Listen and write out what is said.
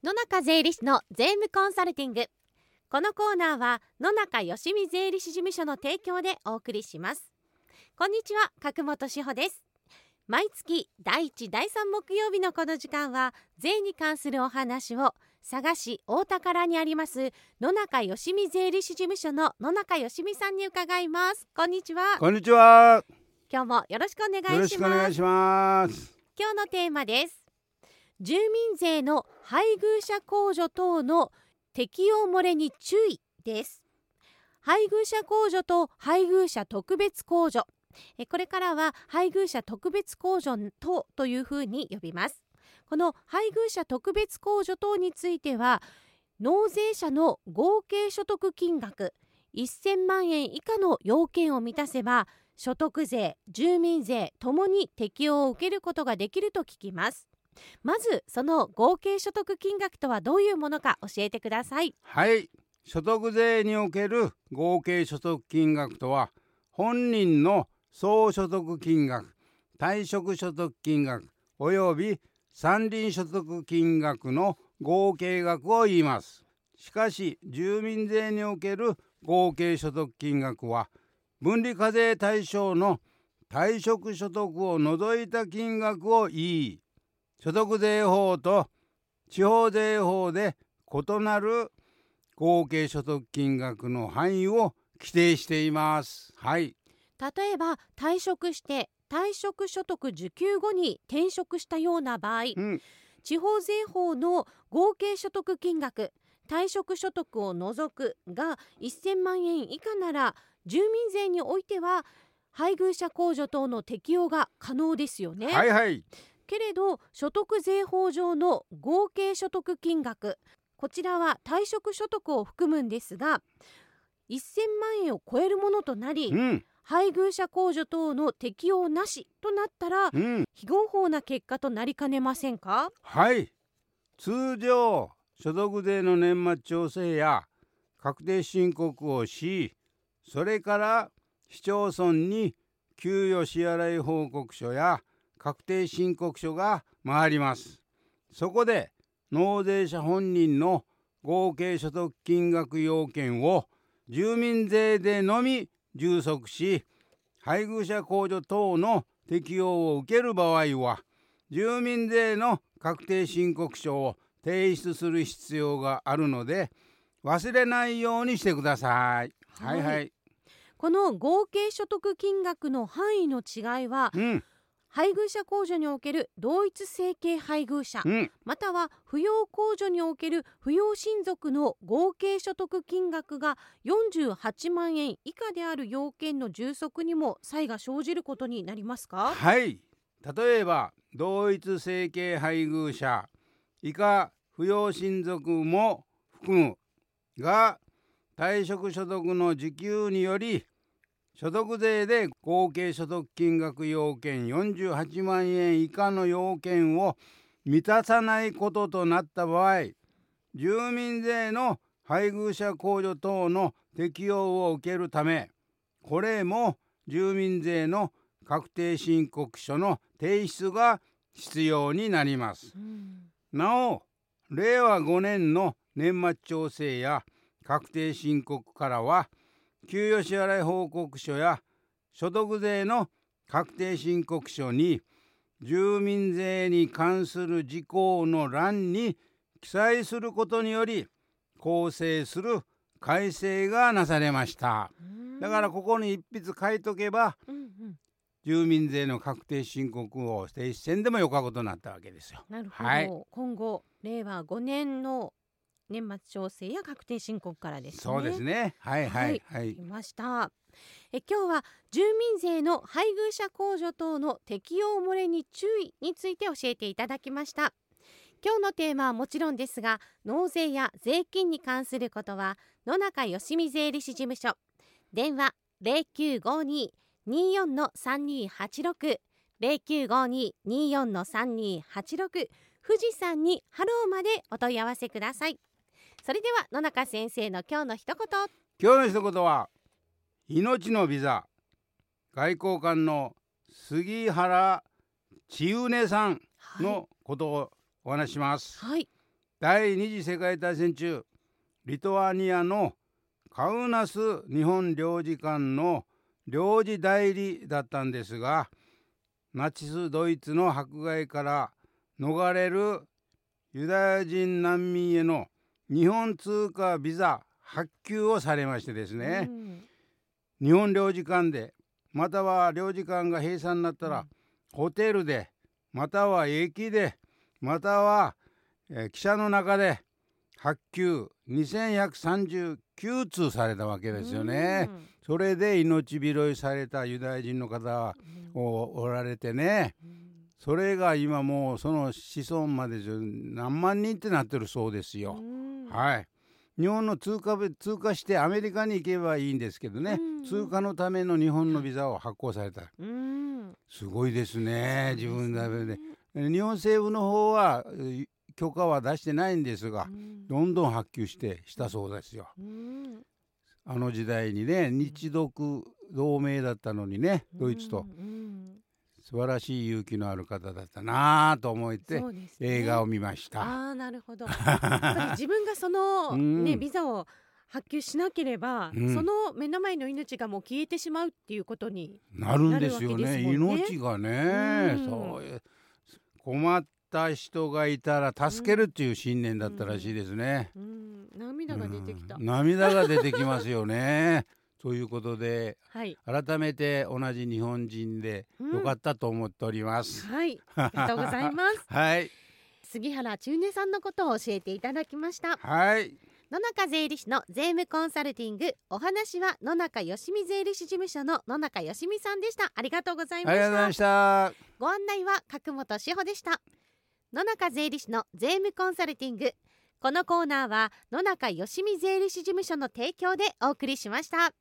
野中税理士の税務コンサルティング。このコーナーは野中よしみ税理士事務所の提供でお送りします。こんにちは、角本志保です。毎月第1第3木曜日のこの時間は税に関するお話を佐賀市大田原にあります野中よしみ税理士事務所の野中よしみさんに伺います。こんにちは。 こんにちは。 今日もよろしくお願いします。 よろしくお願いします。 今日のテーマです。住民税の配偶者控除等の適用漏れに注意です。配偶者控除と配偶者特別控除、これからは配偶者特別控除等というふうに呼びます。この配偶者特別控除等については、納税者の合計所得金額1000万円以下の要件を満たせば、所得税、住民税ともに適用を受けることができると聞きます。まずその合計所得金額とはどういうものか教えてください。 はい、所得税における合計所得金額とは、本人の総所得金額、退職所得金額および山林所得金額の合計額を言います。しかし住民税における合計所得金額は、分離課税対象の退職所得を除いた金額を言い、所得税法と地方税法で異なる合計所得金額の範囲を規定しています。はい。 例えば退職して退職所得受給後に転職したような場合、地方税法の合計所得金額退職所得を除くが1000万円以下なら、住民税においては配偶者控除等の適用が可能ですよね。 はいはい。 けれど所得税法上の合計所得金額、こちらは退職所得を含むんですが、1000万円を超えるものとなり、配偶者控除等の適用なしとなったら、非合法な結果となりかねませんか？ はい。通常所得税の年末調整や確定申告をし、それから市町村に給与支払い報告書や確定申告書が回ります。そこで納税者本人の合計所得金額要件を住民税でのみ充足し、配偶者控除等の適用を受ける場合は、住民税の確定申告書を提出する必要があるので、忘れないようにしてください。はいはい。 この合計所得金額の範囲の違いは、配偶者控除における同一生計配偶者、または扶養控除における扶養親族の合計所得金額が48万円以下である要件の充足にも差異が生じることになりますか？ はい。例えば同一生計配偶者以下扶養親族も含むが、退職所得の受給により所得税で合計所得金額要件48万円以下の要件を満たさないこととなった場合、住民税の配偶者控除等の適用を受けるため、これも住民税の確定申告書の提出が必要になります。なお、令和5年の年末調整や確定申告からは、給与支払い報告書や所得税の確定申告書に住民税に関する事項の欄に記載することにより、構成する改正がなされました。だからここに一筆書いとけば、住民税の確定申告を提出せんでもよかことになったわけですよ。 なるほど、今後令和5年の年末調整や確定申告からですね。 そうですね。はいはいはい。 いました。今日は住民税の配偶者控除等の適用漏れに注意について教えていただきました。今日のテーマはもちろんですが、納税や税金に関することは野中よしみ税理士事務所、電話0952-24-3286 0952-24-3286、富士山にハローまでお問い合わせください。それでは野中先生の今日の一言。 今日の一言は、命のビザ外交官の杉原千畝さんのことをお話します。 第二次世界大戦中、リトアニアのカウナス日本領事館の領事代理だったんですが、ナチスドイツの迫害から逃れるユダヤ人難民への日本通貨ビザ発給をされましてですね、日本領事館で、または領事館が閉鎖になったら、ホテルで、または駅で、または、汽車の中で発給2139通されたわけですよね。それで命拾いされたユダヤ人の方がおられてね、それが今もうその子孫まで何万人ってなってるそうですよ。はい。日本の通過してアメリカに行けばいいんですけどね、通過のための日本のビザを発行された。すごいですね。自分だけで。日本政府の方は許可は出してないんですが、どんどん発給したそうですよ。あの時代にね、日独同盟だったのにね、ドイツと。素晴らしい勇気のある方だったなと思って、映画を見ました。 なるほど。やっぱり自分がその、ビザを発給しなければ、その目の前の命がもう消えてしまうっていうことになるんですよね。命がね、そう困った人がいたら助けるっていう信念だったらしいですね。 涙が出てきた。 涙が出てきますよね。ということで、 はい、 改めて同じ日本人でよかったと思っております。 はい、ありがとうございます。 はい、 杉原中根さんのことを教えていただきました。 はい。 野中税理士の税務コンサルティング、お話は野中よしみ税理士事務所の野中よしみさんでした。ありがとうございました。 ありがとうございました。 ご案内は角本志保でした。野中税理士の税務コンサルティング、このコーナーは野中よしみ税理士事務所の提供でお送りしました。